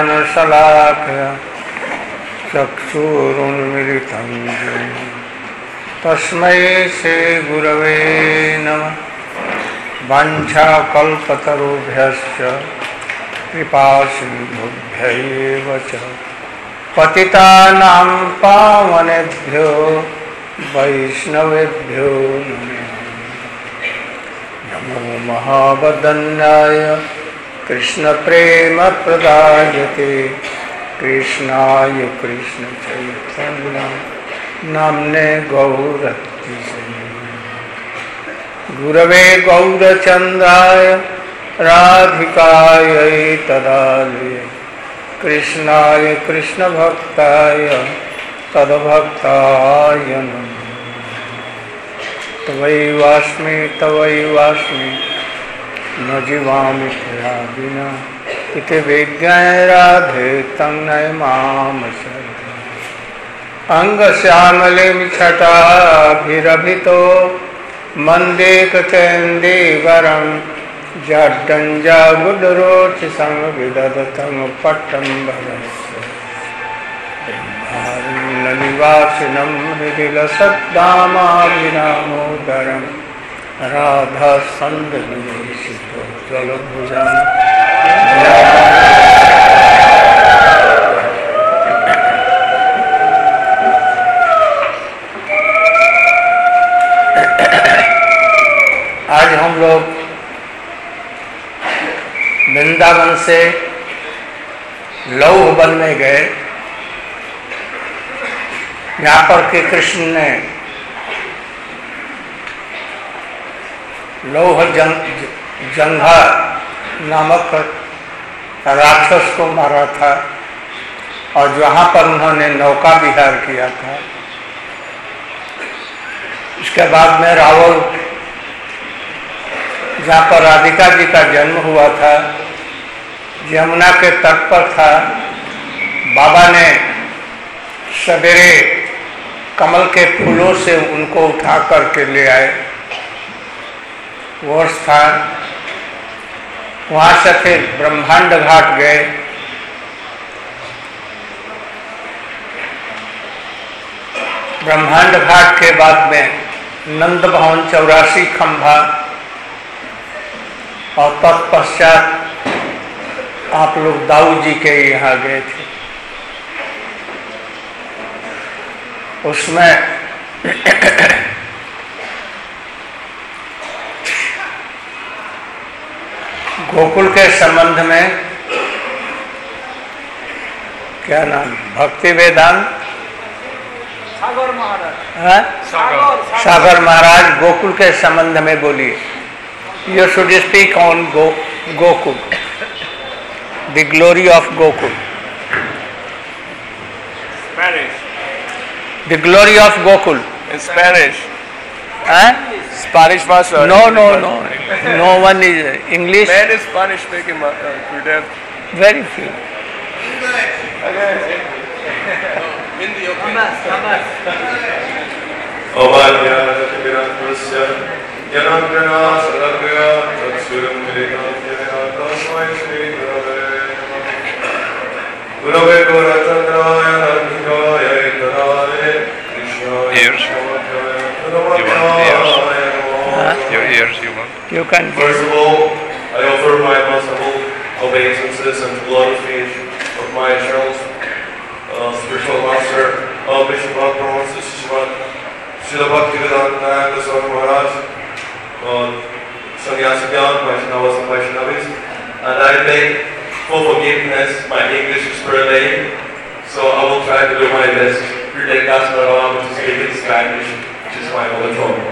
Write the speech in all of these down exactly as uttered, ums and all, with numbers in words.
ज्ञानशलाकया चक्षुरुन्मिलितं येन तस्मै श्रीगुरवे नमः। वाञ्छाकल्पतरुभ्यश्च कृपासिन्धुभ्यैव च पतितानां पावनेभ्यो वैष्णवेभ्यो नमो महावदन्याय कृष्णप्रेमप्रदायते कृष्णाय कृष्णचैतन्य नाम्ने गौरतिसे गुरवे गौरचन्द्राय राधिकायै तदालये कृष्णाय कृष्णभक्ताय तद्भक्ताय नमः। तवैवास्मि तवैवास्मि न जीवामि त्वया विना इति विज्ञाय राधे तन्मय माम शरणं। अंगश्यामलिं छटाभिरभितो मन्दे कृतेन्दीवरं जड्डञ्जागुडरोचिसं विदधतं पट्टम्बरस्य बिम्बारण्यनिवासिनं हृदिलसद्दामाभिरामोदरं राधासन्दनिवेशितोज्ज्वलभुजं। आज हम लोग वृंदावन से लौह वन में गए। यहाँ पर के कृष्ण ने लौह जंग, जंघा नामक राक्षस को मारा था और जहाँ पर उन्होंने नौका विहार किया था। इसके बाद में रावण, जहाँ पर राधिका जी का जन्म हुआ था, यमुना के तट पर था। बाबा ने सवेरे कमल के फूलों से उनको उठा करके ले आए। वो स्थान, वहाँ से फिर ब्रह्मांड घाट गए। ब्रह्मांड घाट के बाद में नंद भवन चौरासी खंभा और तत्पश्चात आप लोग दाऊ जी के यहाँ गए थे। उसमें गोकुल के संबंध में क्या नाम, भक्ति वेदांत सागर महाराज, सागर, सागर महाराज गोकुल के संबंध में बोलिए। You should speak on Go, Gokul, the glory of Gokul. Spanish. The glory of Gokul. In Spanish. Huh? Spanish Master. No, no, no. No one is English. Man is Spanish speaking, uh, Gurudev. Very few. Hindi, okay. Yanandana Sadagya Tatsuram Mirikatya Tasmai Shri Gurave Gurave Gauratandraya Radhikaya Etarare Krishnaya Ears. You want ears? Your ears, you want? You can. First of all, I offer my most humble obeisances and glorification of my eternal uh, spiritual master, uh, Bishop Bhakti Srimad Srila Bhaktivedanta Swami Maharaj, Sannyasa Gyan, Vaishnavas and Vaishnavis, and I beg for forgiveness. My English is very lame, so I will try to do my best to take Kasparama to speak in Spanish, which is my mother tongue.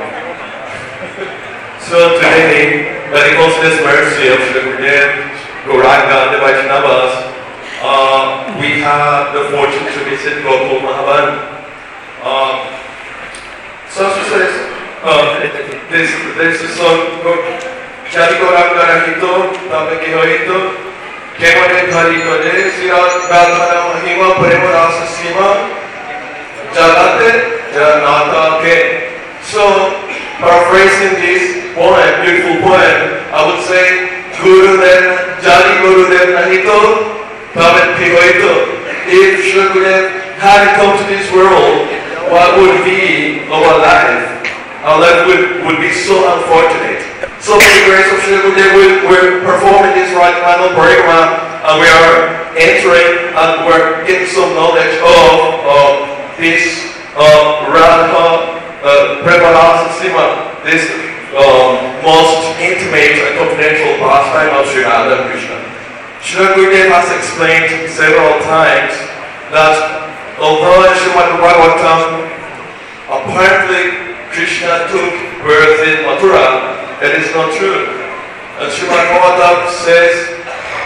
So today, by the constant mercy of Srila Gurudev, Gauranga and the Vaishnavas, uh, we have the fortune to visit Gokul Mahavan. Uh, so she says, uh, this, this is so good. Jari Gauranga Rahito, Tabaki Hoito, Kemane Dhari Kode, Sirat Radhana Mahima, Prema Rasa Sima, Jalate, Janata Ke. So, paraphrasing this poem, beautiful poem, I would say, Guru Dev, Jari Guru Dev Nahito, Bhagavan Pihoito, if Srila Gurudev hadn't come to this world, what would be our life? Our life would, would be so unfortunate. So by the grace of Srila Gurudev, we, we're performing this Radharani Parikrama, and we are entering and we're getting some knowledge of uh, this uh, Radha uh, Prabhupada Sima, this um, most intimate and confidential pastime of Sri Radha Krishna. Srila Gurudev has explained several times that although in Srimad Bhagavatam apparently Krishna took birth in Mathura, it is not true. And Srimad Bhagavatam says,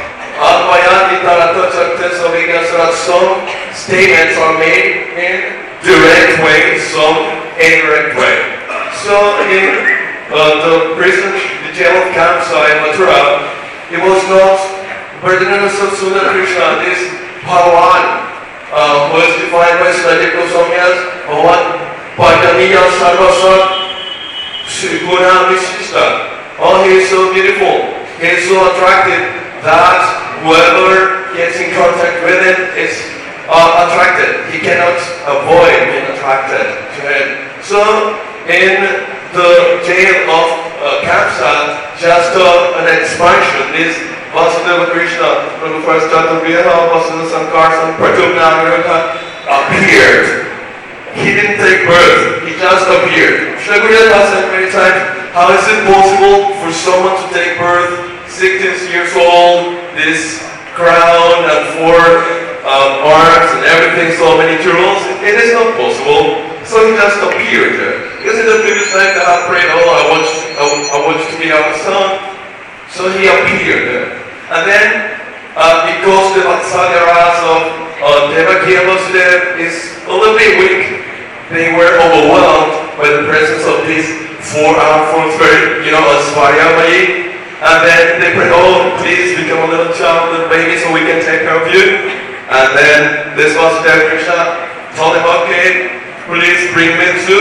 some statements are made in direct way, some indirect way. So in uh, the prison, the jail of Kamsa in Mathura, it was not Bhartananda Sundar Krishna, this Bhagavan, uh, who is defined by Sri Goswami as Bhavan Pajaniya Sarvasa Guna Visishta. Oh, he is so beautiful, he is so attractive that whoever gets in contact with him is uh, attracted. He cannot avoid being attracted to him. So in the jail of uh, Kamsa, just uh, an expansion, this Vasudeva Krishna from the first Jataviha, Vasudeva Sankarsam, Pratubna Amiraka appeared. He didn't take birth, he just appeared. Srila Gurudev has said many times, how is it possible for someone to take birth sixteen years old, this crown and four uh, arms and everything, so many jewels? It is not possible. So he just appeared there. Because in the previous life I have prayed, oh, I want, I, I want you to be our son. So he appeared there. And then, uh, because the Vatsalyaras of uh, Devaki and Vasudeva is a little bit weak, they were overwhelmed by the presence of these four armed forms, very, you know, a Svaryamai. And then they prayed, oh, please become a little child, little baby, so we can take care of you. And then this Vasudeva Krishna told him, okay, please bring me to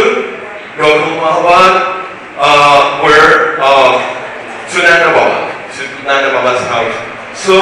Gokul Mahavan, uh, where, uh, to Nanda Baba, to Nanda Baba's house. So,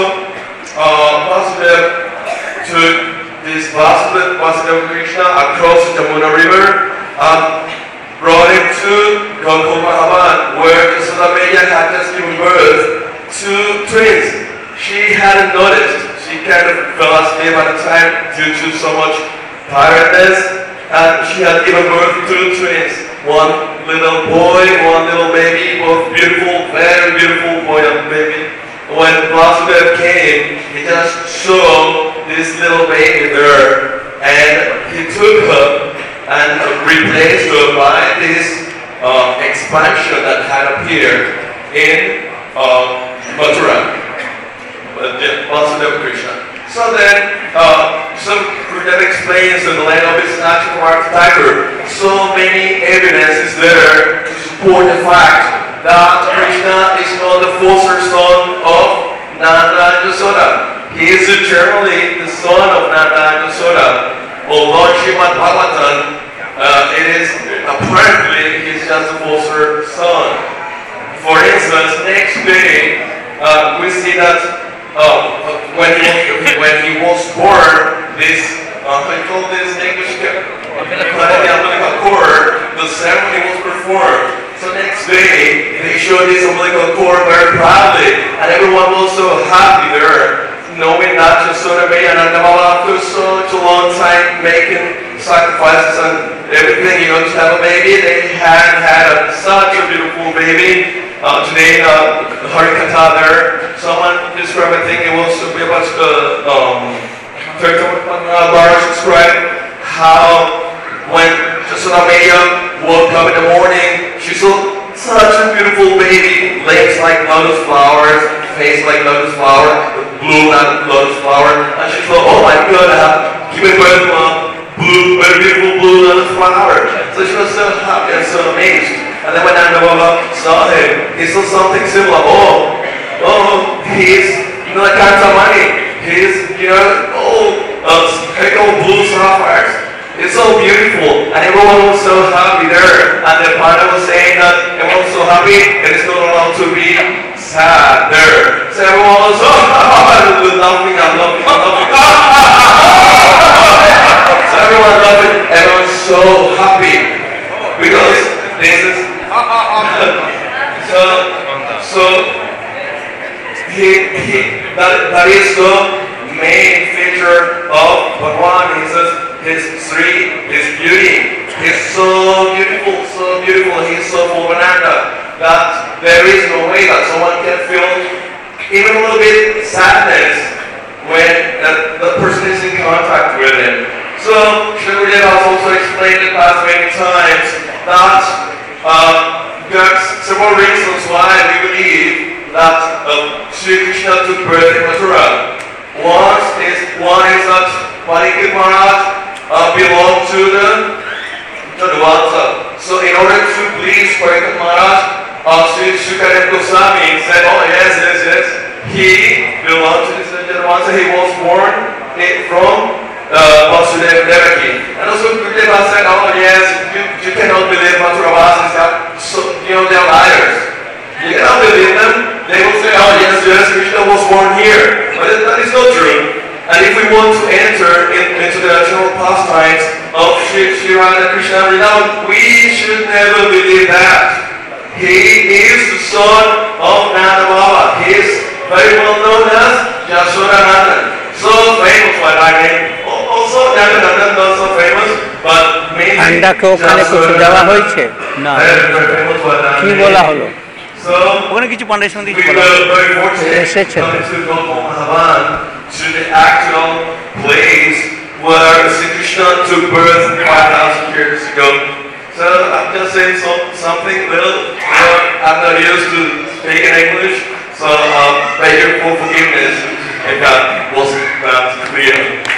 uh, Vasudeva took this Vasudeva, Vasudeva Krishna across the Jamuna River, and brought him to Gokul Mahavan, where Yasoda Maya had just given birth to twins. She hadn't noticed. She kind of fell asleep at the time due to so much tiredness, and she had given birth to twins. One little boy, one little baby, both beautiful, very beautiful boy and baby. When Vasudeva came, he just saw this little baby there, and he took her and replaced her by this uh, expansion that had appeared in uh, Mathura, Vasudeva Krishna. So then, uh, so Gurudev explains in the land of his natural Tiger, so many evidences there to support the fact that Krishna is not the foster son of Nanda and Yasoda. He is eternally the son of Nanda and Yasoda. Although Srimad Bhagavatam, uh, it is apparently he's just a foster son. For instance, next day uh, we see that uh, when he when he was born, this uh, I call this in English umbilical cord, the ceremony was performed. So next day they showed this umbilical cord very proudly, and everyone was so happy there, knowing that Yasoda Maya and Nanda Baba after such a long time making sacrifices and everything, you know, to have a baby, they had had a, such a beautiful baby. Uh, today, uh, the Harikatha there, someone described, I think it was we watched the um, Maharaj described how when Yasoda Maya woke up in the morning, she saw such a beautiful baby, legs like lotus flowers, face like lotus flower, blue like lotus flower, and she thought, oh my God, I have given birth to a blue, very beautiful blue lotus flower. So she was so happy and so amazed. And then when Nanda Baba saw him, he saw something similar. Oh, oh, he's like Kantamani. He's, you know, oh, uh, speckled blue sapphires. It's so beautiful, and everyone was so happy there. And the Panda was saying that everyone was so happy, and it's not allowed to be sad there. So everyone was so laughing and laughing. that is the main feature of Bhagwan. He says his Sri, his beauty, is so beautiful, so beautiful. He is so full of ananda that there is no way that someone can feel even a little bit sadness when uh, the person is in contact with him. So Sri Gurudev has also explained in the past many times that uh, there are several reasons why we believe that uh, Sri Krishna took birth in Mathura. One is, one is that Parikshit Maharaj uh, belonged to the Jadavata. So in order to please Parikshit Maharaj, uh, Sri Shukadev Goswami said, oh yes, yes, yes, he belonged to this Jadavata. He was born in, from uh, Vasudeva Devaki. And also Gurudeva said, oh yes, you, you cannot believe Mathuravasis, so, you know, they're liars. You cannot believe them. They will say, oh yes, yes, Krishna was born here. But that is not true. And if we want to enter in, into the general pastimes of Sri, Sri Radha Krishna Vrindavan, we should never believe that. He is the son of Nanda Baba. He is very well known as Yashoda Nandan. So famous by that name. Also Nanda Nandan not so famous, but mainly अंडा के ओखाने कुछ देवा হয়েছে না কি বলা হলো ওখানে কিছু পান্ডা সন্ধি বলা এসেছে to the actual place where Sri Krishna took birth five thousand years ago. So I'm just saying so, something little. You know, I'm not used to speaking English, so um, beg your full forgiveness if that wasn't that clear.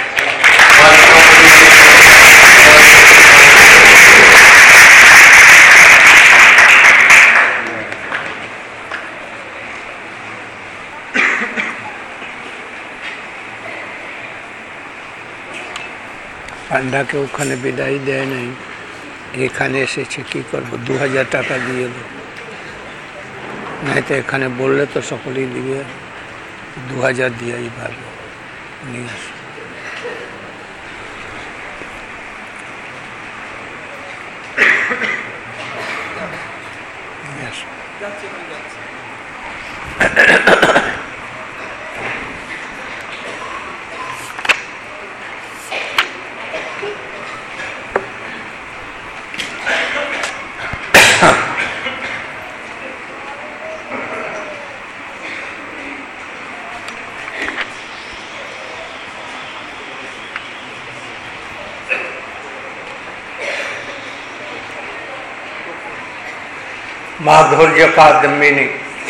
পান্ডাকে ওখানে বিদায় দেয় নাই, এখানে এসেছে কি করবো, দু হাজার টাকা দিয়ে এলো, নাই তো এখানে বললে তো সকলেই দিবে, দু হাজার দিয়েই ভালো নিয়ে আসে। माधुर्य का दमिनी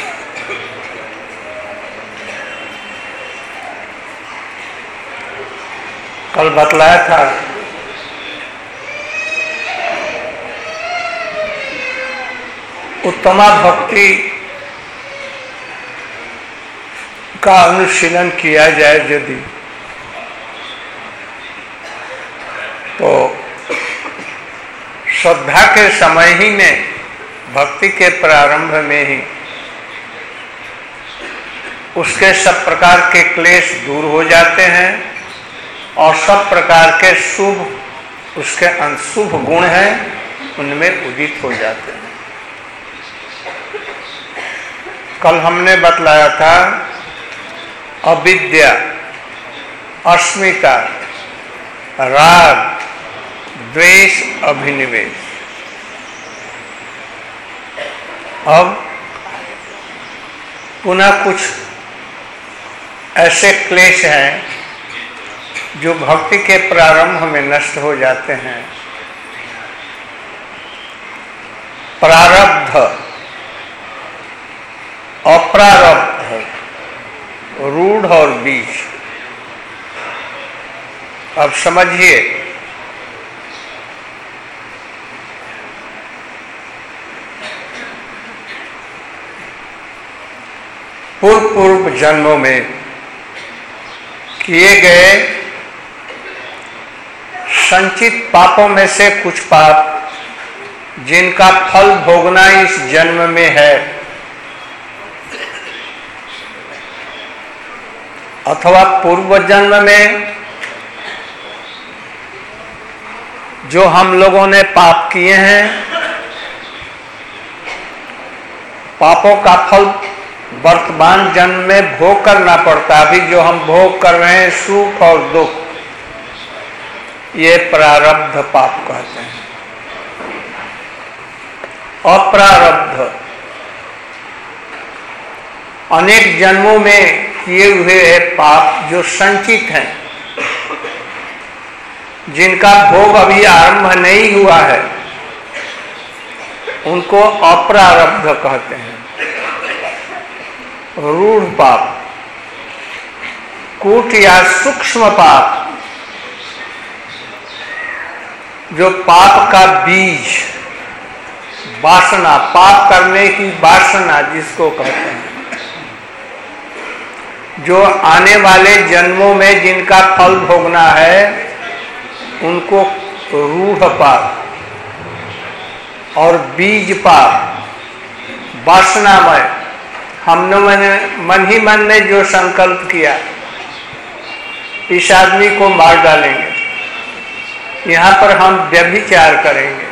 कल बतलाया था उत्तमा भक्ति का अनुशीलन किया जाए यदि तो श्रद्धा के समय ही में, भक्ति के प्रारंभ में ही उसके सब प्रकार के क्लेश दूर हो जाते हैं और सब प्रकार के शुभ, उसके अनशुभ गुण हैं उनमें उदित हो जाते हैं। कल हमने बतलाया था अविद्या, अस्मिता, राग, द्वेष, अभिनिवेश। अब पुनः कुछ ऐसे क्लेश हैं जो भक्ति के प्रारंभ में नष्ट हो जाते हैं। प्रारब्ध, अप्रारब्ध, रूढ़ और बीज। अब समझिए, पूर्व पूर्व जन्मों में किए गए संचित पापों में से कुछ पाप जिनका फल भोगना इस जन्म में है, अथवा पूर्व जन्म में जो हम लोगों ने पाप किए हैं, पापों का फल वर्तमान जन्म में भोग करना पड़ता। अभी जो हम भोग कर रहे हैं सुख और दुख, ये प्रारब्ध पाप कहते हैं। अप्रारब्ध अनेक जन्मों में किए हुए पाप जो संचित हैं, जिनका भोग अभी आरंभ नहीं हुआ है, उनको अप्रारब्ध कहते हैं। रूढ़ पाप, कूट या सूक्ष्म पाप, जो पाप का बीज, वासना, पाप करने की वासना जिसको कहते हैं, जो आने वाले जन्मों में जिनका फल भोगना है, उनको रूढ़ पाप और बीज पाप, वासनामय, हमने मन, मन ही मन ने जो संकल्प किया इस आदमी को मार डालेंगे, यहाँ पर हम व्यभिचार करेंगे,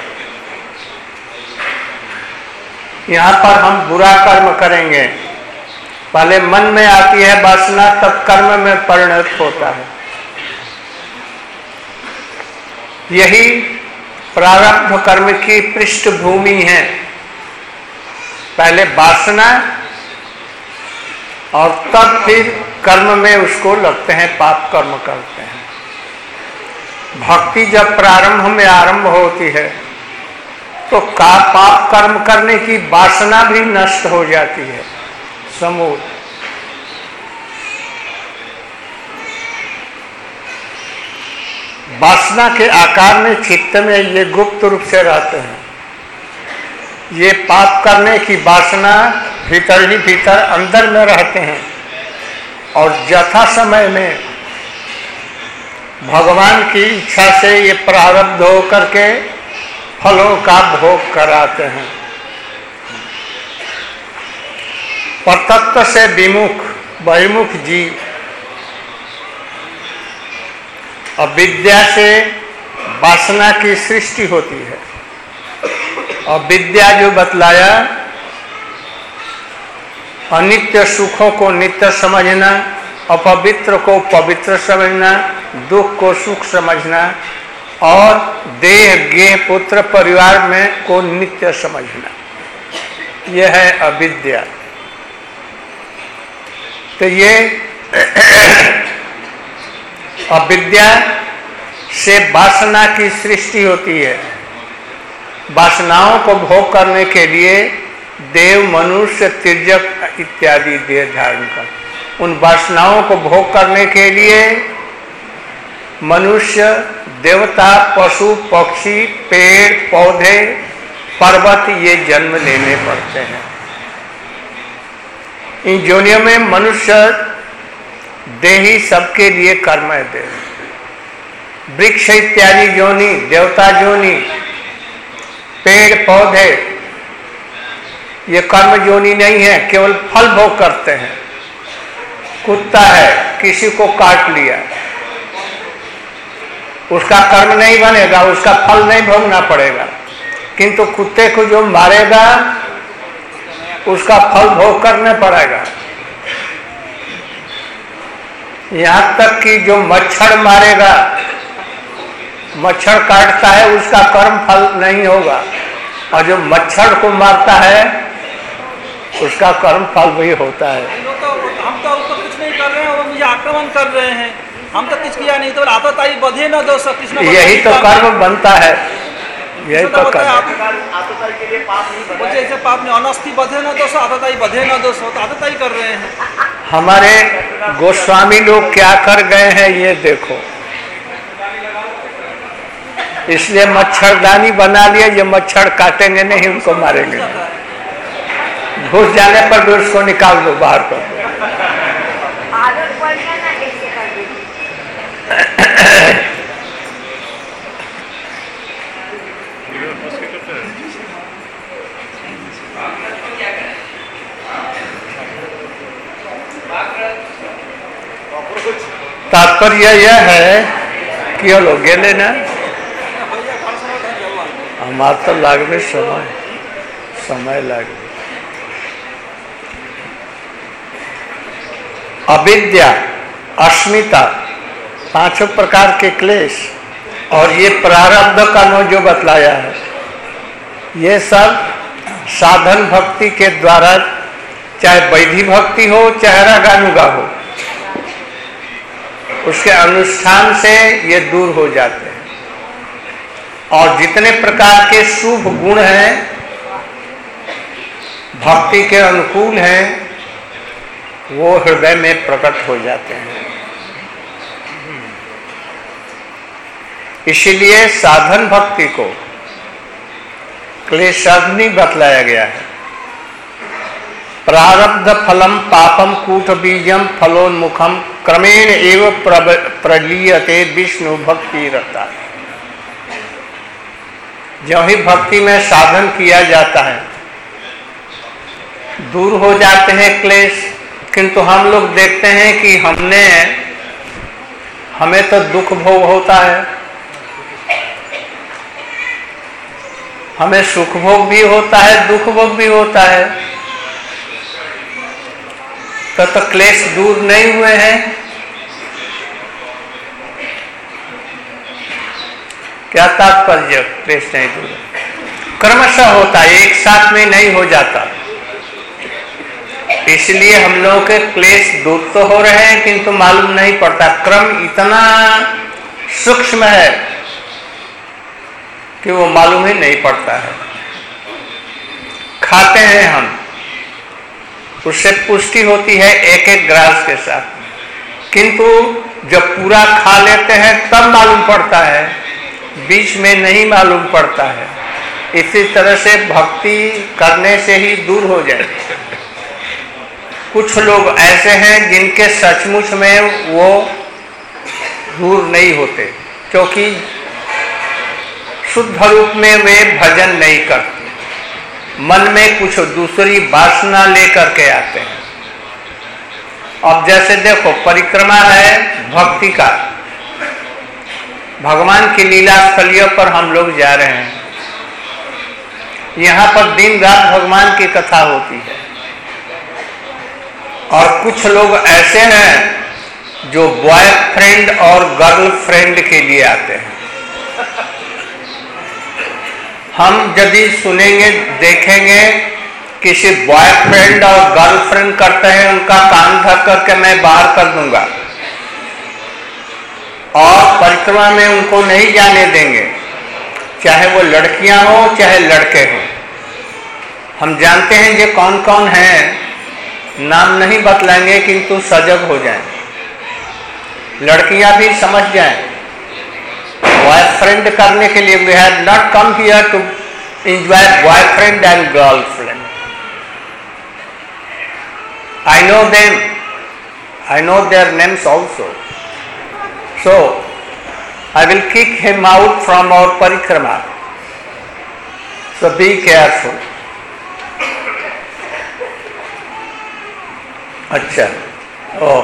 यहाँ पर हम बुरा कर्म करेंगे, पहले मन में आती है वासना, तब कर्म में परिणत होता है। यही प्रारब्ध कर्म की पृष्ठभूमि है। पहले वासना और तब फिर कर्म में उसको लगते हैं, पाप कर्म करते हैं। भक्ति जब प्रारंभ में आरंभ होती है तो का पाप कर्म करने की वासना भी नष्ट हो जाती है समूल। वासना के आकार में चित्त में ये गुप्त रूप से रहते हैं। ये पाप करने की वासना भीतर ही भीतर अंदर में रहते हैं और यथा समय में भगवान की इच्छा से ये प्रारब्ध हो करके फलों का भोग कराते हैं। परतत्व से विमुख बहिर्मुख जीव अविद्या से वासना की सृष्टि होती है। और विद्या जो बतलाया, अनित्य सुखों को नित्य समझना, अपवित्र को पवित्र समझना, दुख को सुख समझना और देह गेह पुत्र परिवार में को नित्य समझना, यह है अविद्या। तो ये अविद्या से वासना की सृष्टि होती है। वासनाओं को भोग करने के लिए देव, मनुष्य, तिर्यक इत्यादि देह धारण कर, उन वासनाओं को भोग करने के लिए मनुष्य, देवता, पशु, पक्षी, पेड़ पौधे, पर्वत ये जन्म लेने पड़ते हैं। इन योनियों में मनुष्य देही सबके लिए कर्म है। देव वृक्ष इत्यादि योनि, देवता योनि, पेड़ पौधे ये कर्म योनि नहीं है, केवल फल भोग करते हैं। कुत्ता है, किसी को काट लिया, उसका कर्म नहीं बनेगा, उसका फल नहीं भोगना पड़ेगा, किंतु कुत्ते को जो मारेगा उसका फल भोग करने पड़ेगा। यहाँ तक कि जो मच्छर मारेगा, मच्छर काटता है, उसका कर्म फल नहीं होगा, और जो मच्छर को मारता है उसका कर्म फल भी होता है। तो हम तो उसको कुछ नहीं कर रहे हैं, वो मुझे आक्रमण कर रहे हैं, हम तो कुछ किया नहीं, तो आतताई बधे न दोष कृष्ण, यही तो कर्म बनता है, यही तो कर्म। आतताई के लिए पाप नहीं बना, जैसे पाप ने अनस्थि बधे न दोष, आतताई बधे न दोष, तो आतताई कर रहे हैं। हमारे गोस्वामी लोग क्या कर गए हैं ये देखो, इसलिए मच्छरदानी बना लिया, ये मच्छर काटेंगे नहीं, उनको मारेंगे। घुस जाने पर भी उसको निकाल दो, बाहर कर दो। तात्पर्य यह है कि वो लोग गेले ना, हमारा तो लागवे समय समय लागे। अविद्या, अस्मिता, पांचों प्रकार के क्लेश और ये प्रारब्ध कर्म जो बतलाया है, ये सब साधन भक्ति के द्वारा, चाहे वैधि भक्ति हो चाहे रागानुगा हो, उसके अनुष्ठान से ये दूर हो जाते हैं। और जितने प्रकार के शुभ गुण हैं, भक्ति के अनुकूल हैं, वो हृदय में प्रकट हो जाते हैं। इसीलिए साधन भक्ति को क्लेशाग्नि बतलाया गया है। प्रारब्ध फलम पापम कूट बीजम फलोन्मुखम क्रमेण एव प्रलीयते विष्णु भक्ति रहता है। जो ही भक्ति में साधन किया जाता है, दूर हो जाते हैं क्लेश। किंतु हम लोग देखते हैं कि हमने हमें तो दुख भोग होता है, हमें सुख भोग भी होता है, दुख भोग भी होता है, तो, तो क्लेश दूर नहीं हुए हैं। क्या तात्पर्य? क्लेश नहीं दूर, क्रमशः होता है, एक साथ में नहीं हो जाता। इसलिए हम लोगों के क्लेश दूर तो हो रहे हैं किंतु मालूम नहीं पड़ता। क्रम इतना सूक्ष्म है कि वो मालूम ही नहीं पड़ता है। खाते हैं हम, उससे पुष्टि होती है एक एक ग्रास के साथ, किंतु जब पूरा खा लेते हैं तब मालूम पड़ता है, बीच में नहीं मालूम पड़ता है। इसी तरह से भक्ति करने से ही दूर हो जाए। कुछ लोग ऐसे हैं जिनके सचमुच में वो दूर नहीं होते, क्योंकि शुद्ध रूप में वे भजन नहीं करते, मन में कुछ दूसरी वासना लेकर के आते हैं। अब जैसे देखो, परिक्रमा है भक्ति का, भगवान की लीला स्थलियों पर हम लोग जा रहे हैं, यहाँ पर दिन रात भगवान की कथा होती है। और कुछ लोग ऐसे हैं जो बॉयफ्रेंड और गर्लफ्रेंड के लिए आते हैं। हम यदि सुनेंगे देखेंगे किसी बॉयफ्रेंड और गर्लफ्रेंड करते हैं, उनका कान धर करके मैं बाहर कर दूंगा और परिक्रमा में उनको नहीं जाने देंगे, चाहे वो लड़कियां हो चाहे लड़के हो। हम जानते हैं ये कौन कौन हैं, नाम नहीं बतलाएंगे किंतु सजग हो जाएं, लड़कियां भी समझ जाएं। बॉयफ्रेंड करने के लिए we have not come here to enjoy boyfriend and girlfriend. I know them, I know their names also, so I will kick him out from our परिक्रमा, सो बी केयरफुल। अच्छा, ओ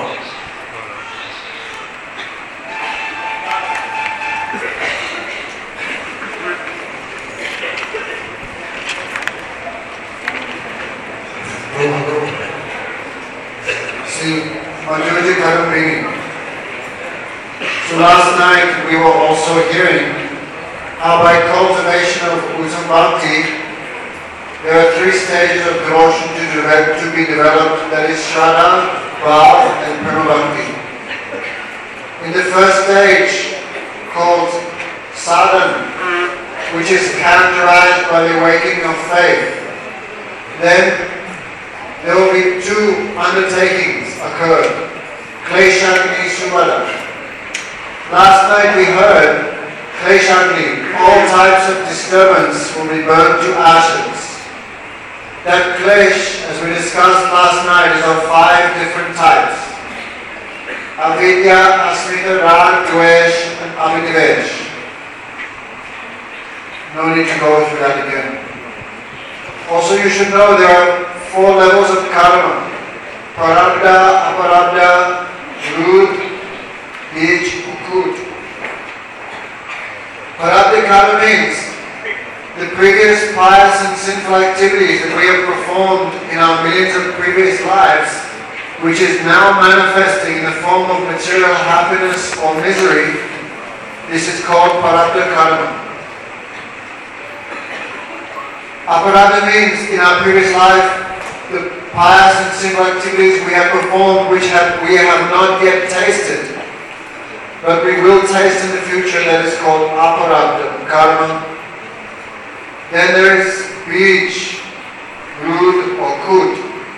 See, Manjuji Karapini. So last night we were also hearing how by cultivation of Uttam Bhakti, there are three stages of devotion to, develop, to be developed, that is Shraddha, Bhav and Prema-Bhakti. In the first stage, called Sadhana, which is characterized by the awakening of faith, then there will be two undertakings occur, Kleshagni Subhada. Last night we heard Kleshagni, all types of disturbance will be burned to ashes. That Klesh, as we discussed last night, is of five different types. Avidya, Asmita, Rag, Dvesh, and Abhinivesh. No need to go through that again. Also you should know there are four levels of karma. Prarabdha, Aparabdha, Rud, Bij, Ukut. Prarabdha karma means the previous pious and sinful activities that we have performed in our millions of previous lives which is now manifesting in the form of material happiness or misery, this is called Prarabdha karma. Aparabdha means in our previous life, the pious and sinful activities we have performed which have, we have not yet tasted, but we will taste in the future, that is called Aparabdha karma. Then there is Bij, Root or Kut.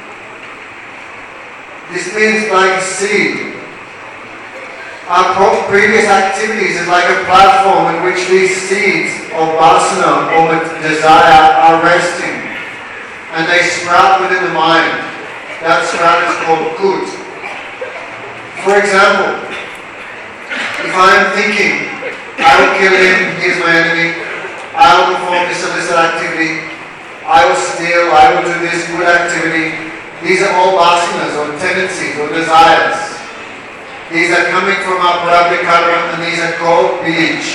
This means like a seed. Our previous activities is like a platform in which these seeds of vasana or desire are resting, and they sprout within the mind. That sprout is called Kut. For example, if I am thinking, I will kill him, he is my enemy, I will perform this illicit activity, I will steal, I will do this good activity. These are all vasanas or tendencies or desires. These are coming from our Prarabdha karma, and these are called Bij.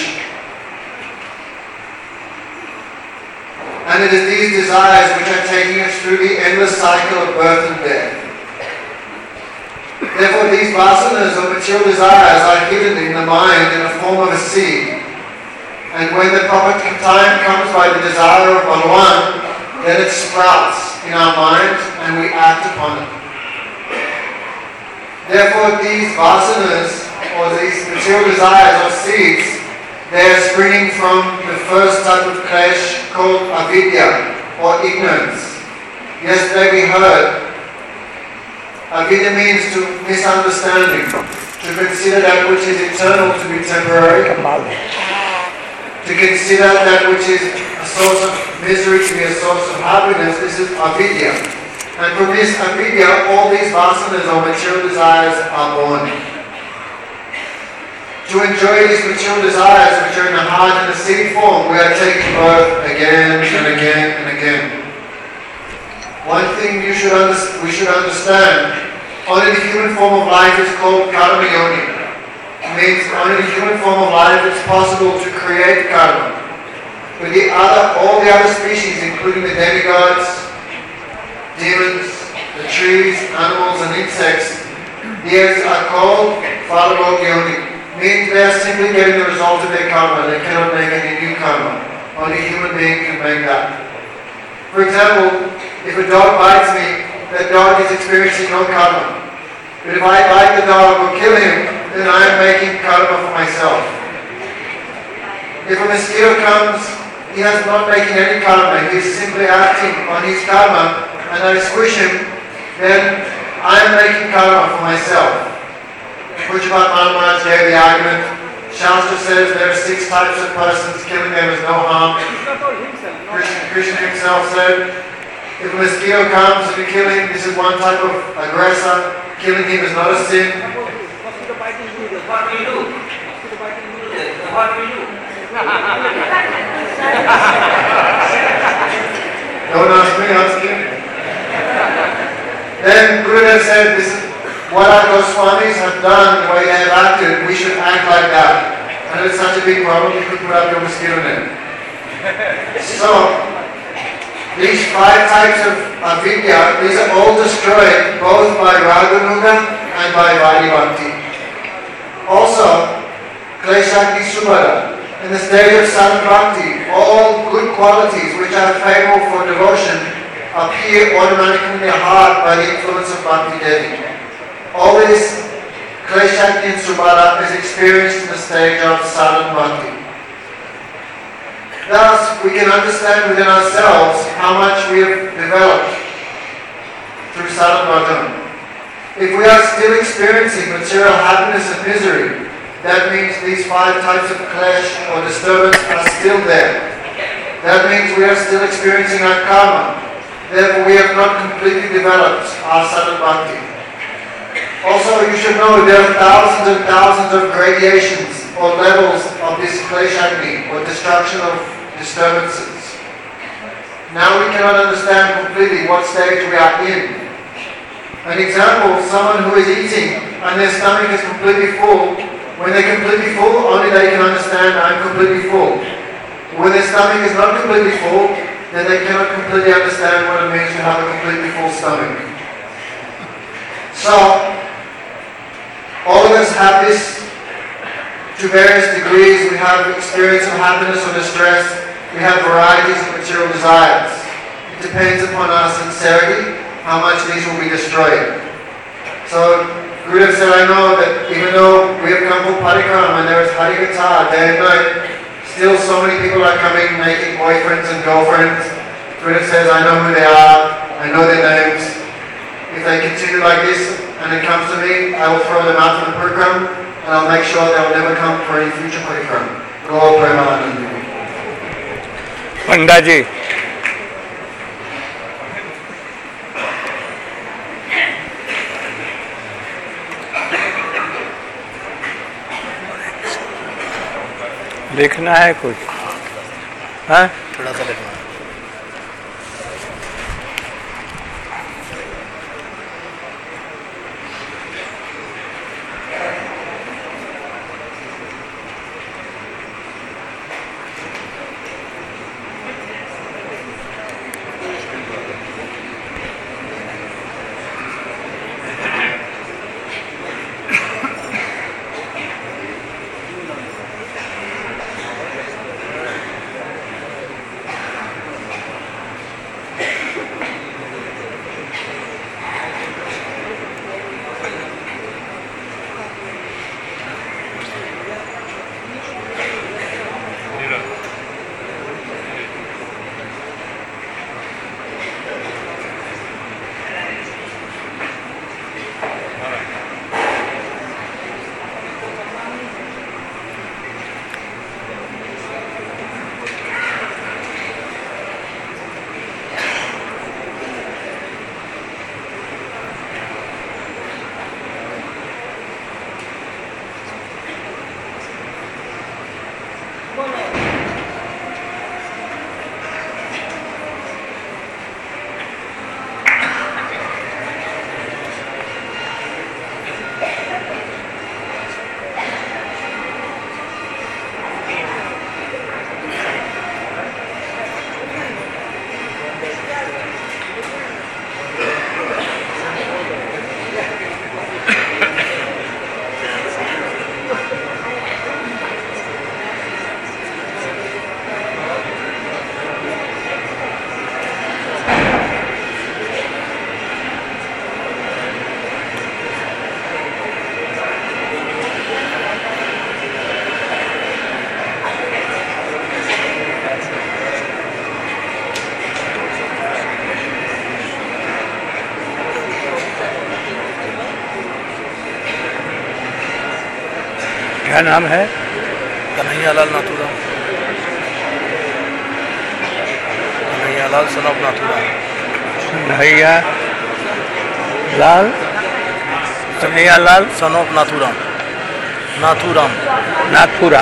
And it is these desires which are taking us through the endless cycle of birth and death. Therefore these vasanas or material desires are hidden in the mind in the form of a seed. And when the proper time comes by the desire of Bhagavan, then it sprouts in our mind and we act upon it. Therefore these vasanas or these material desires or seeds, they are springing from the first type of klesh called avidya or ignorance. Yesterday we heard avidya means to misunderstanding, to consider that which is eternal to be temporary, to consider that which is a source of misery to be a source of happiness. This is avidya. And from this avidya, all these vasanas or material desires are born. To enjoy these material desires which are in the heart in the seed form, we are taking birth again and again and again. One thing you should under, we should understand, only the human form of life is called karma yoni. It means only the human form of life it's possible to create karma. With the other, all the other species, including the demigods, demons, the trees, animals and insects, these are called phalabhog yoni. Means they are simply getting the result of their karma. They cannot make any new karma. Only a human being can make that. For example, if a dog bites me, that dog is experiencing no karma. But if I bite the dog or kill him, then I am making karma for myself. If a mosquito comes, he is not making any karma. He is simply acting on his karma, and I squish him, then I am making karma for myself. Pujyapat Maharaj gave the argument. Shastra says there are six types of persons, killing them is no harm. Krishna, Krishna himself said, if a mosquito comes and you kill him, this is one type of aggressor. Killing him is not a sin. What we do? What we do? Don't ask me, ask him. Then Gurudev said, this is what our Goswamis have done, the way they have acted, we should act like that. And it's such a big problem, you could put up your mosquito net. So, these five types of avidya, these are all destroyed both by Raganuga and by Vaidhi Bhakti. Also, Kleshakti Subhara, in the stage of Sadhana Bhakti, all good qualities which are favorable for devotion appear automatically in the heart by the influence of Bhakti Devi. All this Kleshakti and Subhara is experienced in the stage of Sadhana Bhakti. Thus, we can understand within ourselves how much we have developed through sadhana bhajan. If we are still experiencing material happiness and misery, that means these five types of clash or disturbance are still there. That means we are still experiencing our karma. Therefore, we have not completely developed our sadhana bhakti. Also, you should know there are thousands and thousands of gradations or levels of this kleshagni or destruction of disturbances. Now we cannot understand completely what stage we are in. An example, someone who is eating and their stomach is completely full, when they're completely full, only they can understand I'm completely full. When their stomach is not completely full, then they cannot completely understand what it means to have a completely full stomach. So, all of us have this to various degrees. We have experience of happiness or distress. We have varieties of material desires. It depends upon our sincerity how much these will be destroyed. So, Gurudev said, I know that even though we have come for parikram and there is Harikatha day and night, still so many people are coming making boyfriends and girlfriends. Gurudev says, I know who they are, I know their names. If they continue like this and it comes to me, I will throw them out of the parikram and I'll make sure they'll never come for any future parikram. Gaur Premanand. पंडा जी, लिखना है कुछ? हाँ, थोड़ा सा लिखना है। क्या नाम है? Kanhaiyalal Nathuram. Kanhaiyalal son of Nathuram. Kanhaiya Lal Kanhaiyalal son of Nathuram. Nathuram नाथुरा।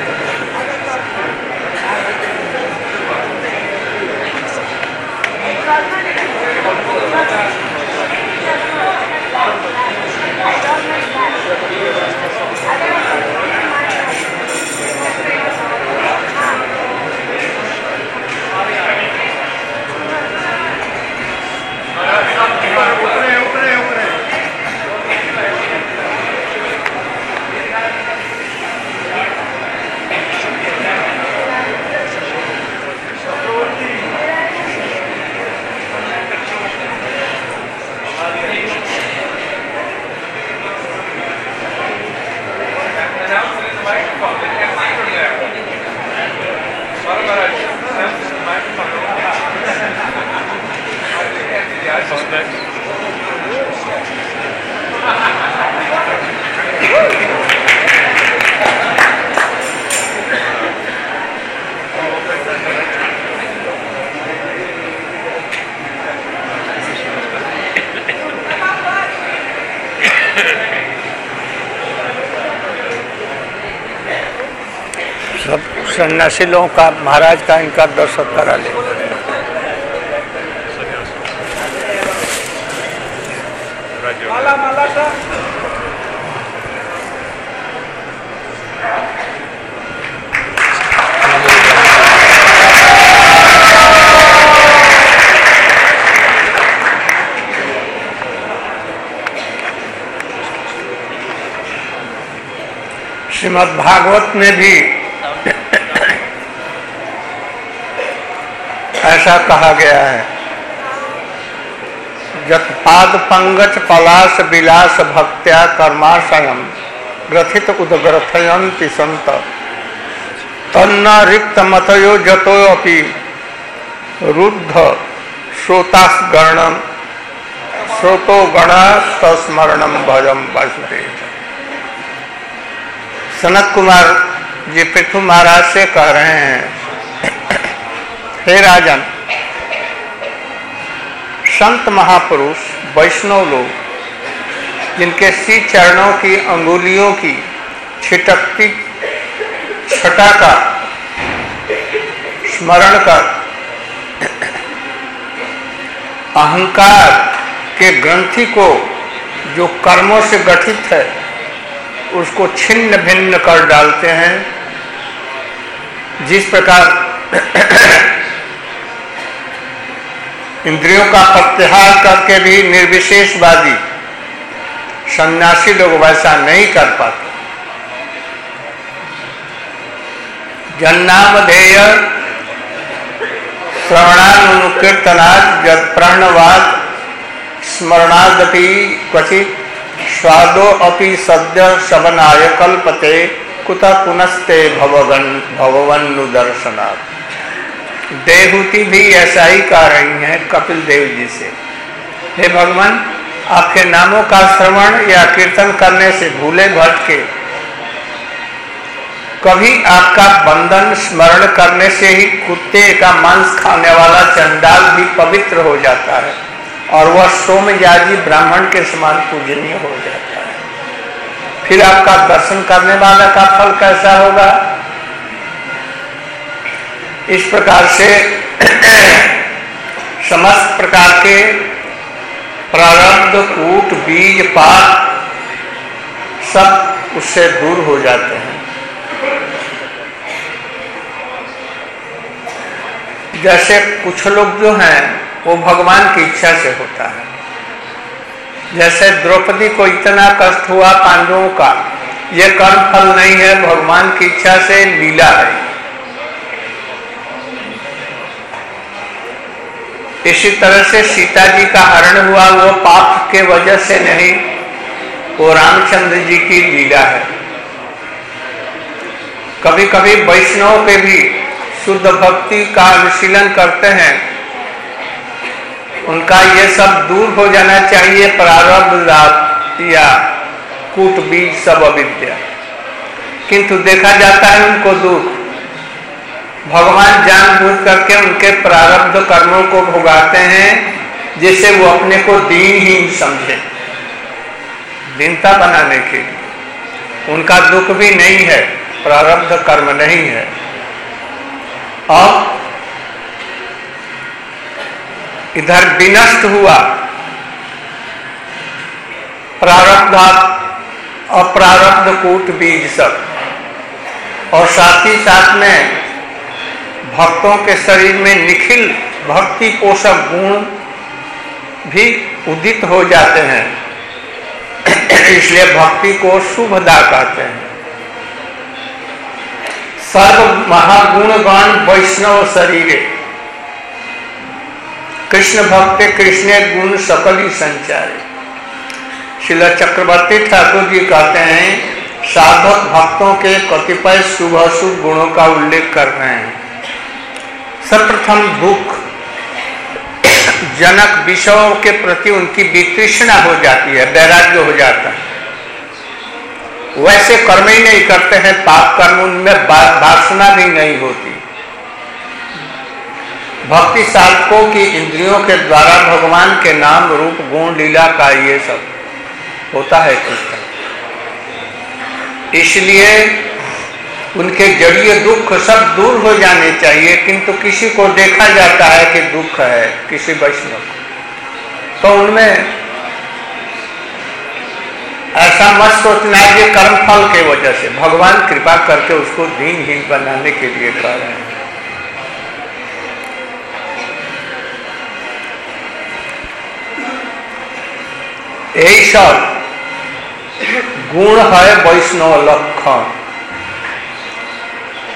सब सन्यासी लोगों का महाराज का इनका दर्शन करा ले। माला माला का श्रीमद् भागवत में भी ऐसा कहा गया है, जत पाद पंगच पलाश विलास भक्त्या कर्माशयम ग्रथित उदग्रथयन्ति संत तन्न रिक्त मतयो जतो अपि रुद्ध श्रोतास गणम श्रोतो गण तस्मरणम भजम वासुदेव। सनत कुमार जी पृथु महाराज से कह रहे हैं, हे राजन, संत महापुरुष वैष्णव लोग जिनके श्री चरणों की अंगुलियों की छिटकती छटा का स्मरण कर अहंकार के ग्रंथि को जो कर्मों से गठित है उसको छिन्न भिन्न कर डालते हैं, जिस प्रकार इंद्रियों का प्रत्याहार करके भी निर्विशेषवादी सन्यासी लोग वैसा नहीं कर पाते। जन्नामधेय श्रवणानुकीर्तनाद जद प्रणवाद स्मरणादपि क्वचित स्वादो अपि सद्य शवनाय कल्पते कुतः पुनस्ते भवगन भगवनु दर्शनात्। देहूति भी ऐसा ही कह रही हैं कपिल देव जी से, हे भगवान, आपके नामों का श्रवण या कीर्तन करने से भूले भटके कभी आपका बंधन स्मरण करने से ही कुत्ते का मांस खाने वाला चंडाल भी पवित्र हो जाता है और वह सोमयाजी ब्राह्मण के समान पूजनीय हो जाता है। फिर आपका दर्शन करने वाला का फल कैसा होगा? इस प्रकार से समस्त प्रकार के प्रारब्ध कूट बीज पाप सब उससे दूर हो जाते हैं। जैसे कुछ लोग जो हैं वो भगवान की इच्छा से होता है, जैसे द्रौपदी को इतना कष्ट हुआ पांडवों का, ये कर्म फल नहीं है, भगवान की इच्छा से लीला है। इसी तरह से सीता जी का हरण हुआ, वो पाप के वजह से नहीं, वो रामचंद्र जी की लीला है। कभी कभी वैष्णव पे भी शुद्ध भक्ति का अनुशीलन करते हैं, उनका ये सब दूर हो जाना चाहिए, प्रारब्ध या कूट बीज सब अविद्या, किंतु देखा जाता है उनको दुख। भगवान जानबूझ करके उनके प्रारब्ध कर्मों को भुगाते हैं जिससे वो अपने को दीनहीन समझे, दीनता बनाने के लिए। उनका दुख भी नहीं है, प्रारब्ध कर्म नहीं है। और इधर विनष्ट हुआ प्रारब्ध अप्रारब्ध कूट बीज सब, और साथ ही साथ में भक्तों के शरीर में निखिल भक्ति पोषक गुण भी उदित हो जाते हैं, इसलिए भक्ति को शुभदा कहते हैं। सर्व महागुण गण वैष्णव शरीरे कृष्ण भक्ते कृष्ण गुण सकली संचारे। श्रील चक्रवर्ती ठाकुर जी कहते हैं, साधक भक्तों के कतिपय शुभ अशुभ गुणों का उल्लेख कर रहे हैं। सर्वप्रथम दुख, जनक विषयों के प्रति उनकी वितृष्णा हो जाती है, वैराग्य हो जाता है, वैसे कर्म ही नहीं करते हैं, पाप कर्म उनमें वासना भी नहीं होती। भक्ति साधकों की इंद्रियों के द्वारा भगवान के नाम रूप गुण लीला का ये सब होता है कीर्तन, इसलिए उनके जड़ीय दुख सब दूर हो जाने चाहिए। किंतु किसी को देखा जाता है कि दुख है किसी वैष्णव को, तो उनमें ऐसा मत सोचना है कि कर्म फल के वजह से, भगवान कृपा करके उसको दीनहीन बनाने के लिए कर रहे हैं। यही सब गुण है वैष्णव लक्षण।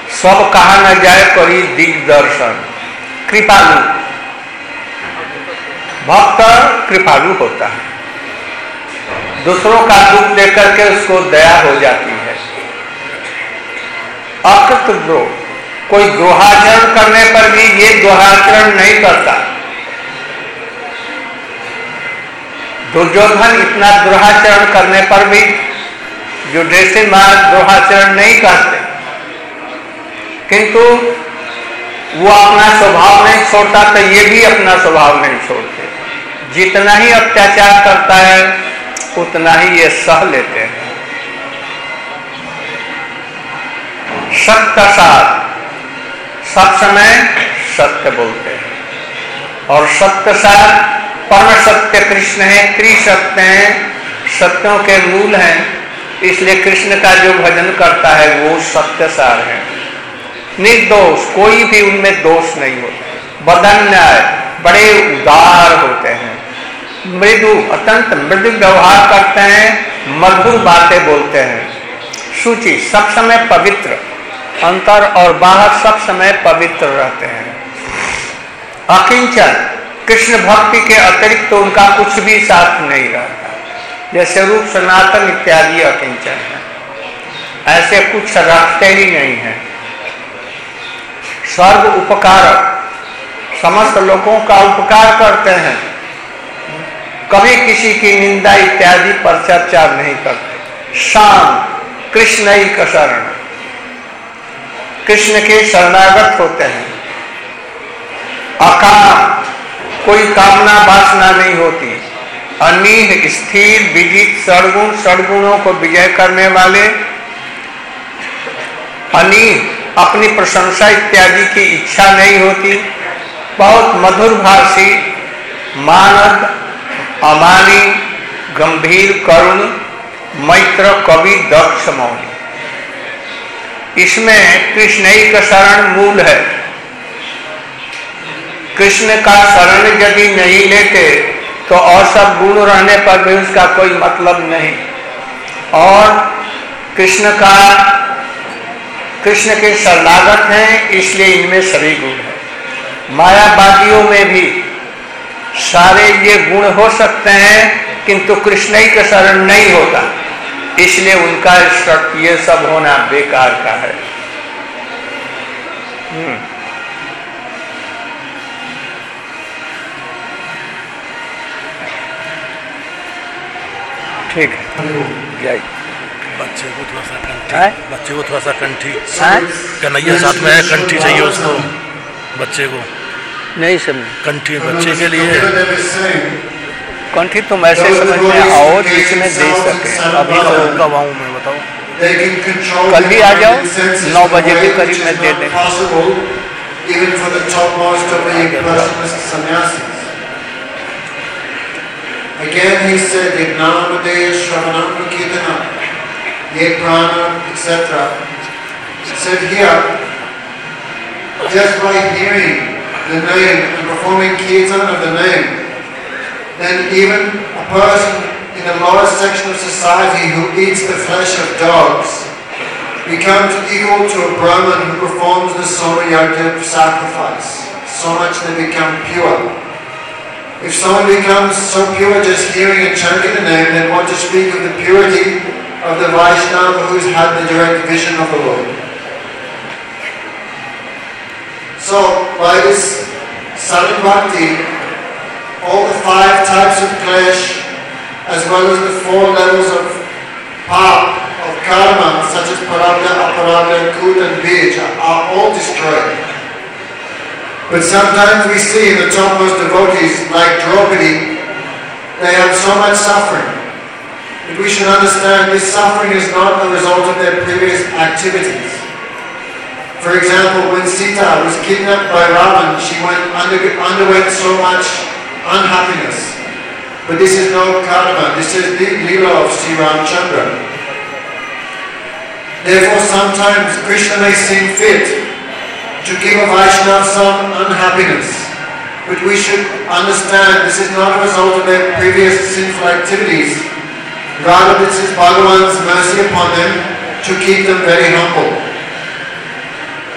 सब कहा न जाए करी दिग्दर्शन। कृपालु, भक्त कृपालु होता है, दूसरों का दुख देख करके उसको दया हो जाती है। अकृत द्रोह, कोई द्रोहाचरण करने पर भी ये द्रोहाचरण नहीं करता। दुर्योधन इतना द्रोहाचरण करने पर भी युधिष्ठिर महाराज द्रोहाचरण नहीं करते, किंतु वो अपना स्वभाव नहीं छोड़ता, तो ये भी अपना स्वभाव नहीं छोड़ते। जितना ही अत्याचार करता है उतना ही ये सह लेते हैं। सत्य साथ, सब समय सत्य बोलते हैं, और सत्य साथ परम सत्य कृष्ण है, त्रिसत्य हैं, सत्यों के मूल हैं। इसलिए कृष्ण का जो भजन करता है वो सत्य सार है। निर्दोष, कोई भी उनमें दोष नहीं होता। बदन्याय, बड़े उदार होते हैं। मृदु, अत्यंत मृदु व्यवहार करते हैं, मधुर बातें बोलते हैं। शुचि, सब समय पवित्र, अंतर और बाहर सब समय पवित्र रहते हैं। अकिंचन, कृष्ण भक्ति के अतिरिक्त तो उनका कुछ भी साथ नहीं रहता, जैसे रूप सनातन इत्यादि अकिंचन है, ऐसे कुछ रखते ही नहीं है। सर्व उपकारक, समस्त लोगों का उपकार करते हैं, कभी किसी की निंदा इत्यादि पर चर्चा नहीं करते। शांत, कृष्ण ही का शरण, कृष्ण के शरणागत होते हैं। अकाम, कोई कामना वासना नहीं होती। अनीह, स्थिर, विजित, सड़गुण, सड़गुणों को विजय करने वाले। अनीह, अपनी प्रशंसा इत्यादि की इच्छा नहीं होती। बहुत मधुर भाषी, मानद, अमानी, गंभीर, करुण, मैत्र, कवि, दक्ष, मौनी। इसमें कृष्ण ही का शरण मूल है। कृष्ण का शरण यदि नहीं लेते तो और सब गुण रहने पर भी उसका कोई मतलब नहीं। और कृष्ण का कृष्ण के शरणागत हैं, इसलिए इनमें सभी गुण हैं। मायावादियों में भी सारे ये गुण हो सकते हैं, किंतु कृष्ण ही का शरण नहीं होता, इसलिए उनका ये सब होना बेकार का है। ठीक है, जय। बच्चे को थोड़ा सा कंठी, है? बच्चे को थोड़ा सा कंठी, है? कन्हैया साथ में है, कंठी चाहिए उसको, बच्चे को नहीं समझ। कंठी बच्चे के लिए, कंठी तुम ऐसे समझ में आओ जिसमें दे सके। अभी तो कब आऊँ मैं, बताओ? कल भी आ जाओ, नौ बजे के करीब में दे दें। Again he said, Ignanamadaya Shravanam Kirtana, Ye Prana, et cetera. He said here, just by hearing the name and performing kirtan of the name, then even a person in the lowest section of society who eats the flesh of dogs becomes equal to a Brahmin who performs the Somayagya sacrifice. So much they become pure. If someone becomes so pure just hearing and chanting the name, then what to speak of the purity of the Vaishnava who's had the direct vision of the Lord. So, by this Saran Bhakti, all the five types of clash, as well as the four levels of pap, of karma, such as parabdha, aparabdha, kut and bij, are all destroyed. But sometimes we see in the topmost devotees, like Draupadi, they have so much suffering. But we should understand this suffering is not a result of their previous activities. For example, when Sita was kidnapped by Ravan, she went under, underwent so much unhappiness. But this is no karma, this is the Leela of Sri Ramchandra. Therefore sometimes Krishna may seem fit to give a Vaishnava some unhappiness. But we should understand this is not a result of their previous sinful activities. Rather, this is Bhagavan's mercy upon them to keep them very humble.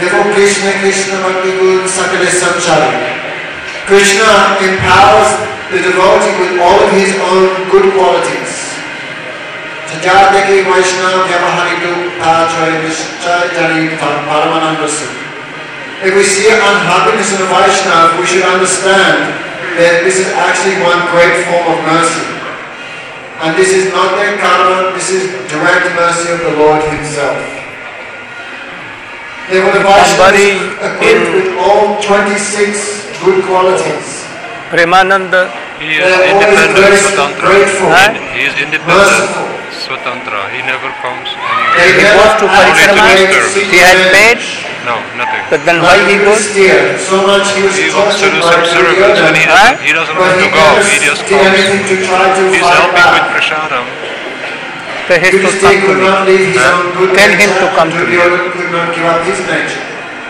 Therefore, Krishna, Krishna, Bhakti Guru, Sakale Sanchari. Krishna empowers the devotee with all of his own good qualities. Tajadeki Vaishnava Vyavaharidu Tajai Nishchai Paramanandasu. If we see unhappiness in a Vaishnava, we should understand that this is actually one great form of mercy. And this is not their karma, this is direct mercy of the Lord Himself. Therefore the Vaishnava is equipped with all twenty-six good qualities. Premananda, He is They are always independent, grace- Swatantra. grateful, He is independent, merciful. Swatantra. He never comes They anywhere. he never goes to act Parikrama, like disturb. he has secret paid, No, nothing. but then why he goes? steer. So much he was He wants to tortured do by some service and he Duryodhana, doesn't, he doesn't but want he to go. never He just did anything comes. to try to He's fight helping with back. prasadam. So he has to Yudhishthira come to could me. not leave his Huh? own good Tell nature, him to come and to me. Duryodhana could not give up his nature.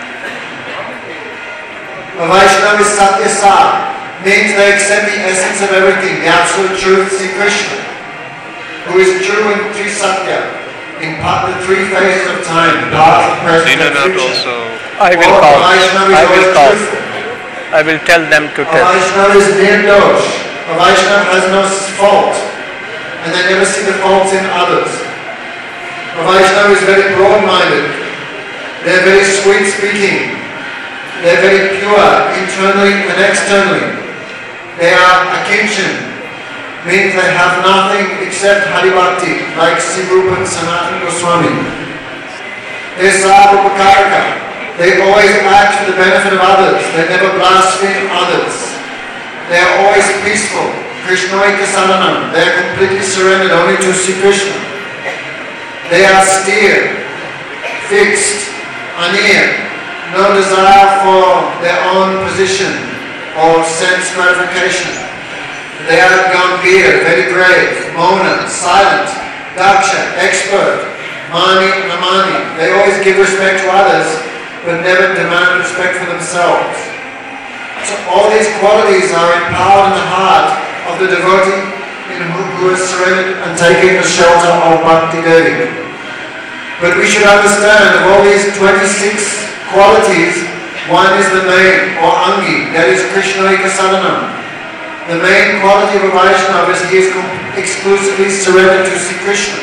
A Vaishnava is Satyasa, means they accept the essence of everything, the absolute truth, Sri Krishna, who is true in Tri Satya, in part the three phases of time, past, present, and Dinanath future. also. I will All call. Vaishnava is I will always call. truthful. I will tell them to A tell. Vaishnava is nirdosh. A Vaishnava has no fault, and they never see the faults in others. A Vaishnava is very broad-minded. They're very sweet-speaking. They're very pure, internally and externally. They are akinchan, means they have nothing except Hari Bhakti, like Sri Rupa and Sanatana Goswami. They're Sarvapakaraka. They always act for the benefit of others. They never blaspheme others. They are always peaceful. Krishnaika Saranam. They are completely surrendered only to Sri Krishna. They are steer, fixed, anir, no desire for their own position or sense gratification. They are gambhir, very grave, mona, silent, daksha, expert, mani, namani. They always give respect to others, but never demand respect for themselves. So all these qualities are empowered in the heart of the devotee in whom who is surrendered and taking the shelter of Bhakti Devi. But we should understand of all these twenty-six qualities, one is the main, or Angi, that is Krishnaika Saranam. The main quality of a Vaishnava is he is exclusively surrendered to Sri Krishna.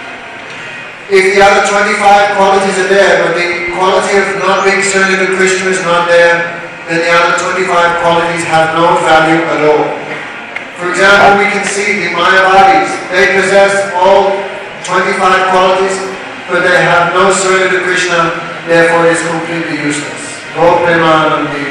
If the other twenty-five qualities are there, but the quality of not being surrendered to Krishna is not there, then the other twenty-five qualities have no value at all. For example, we can see the Mayavadis, they possess all twenty-five qualities, but they have no surrender to Krishna, therefore it is completely useless. Go Premanandi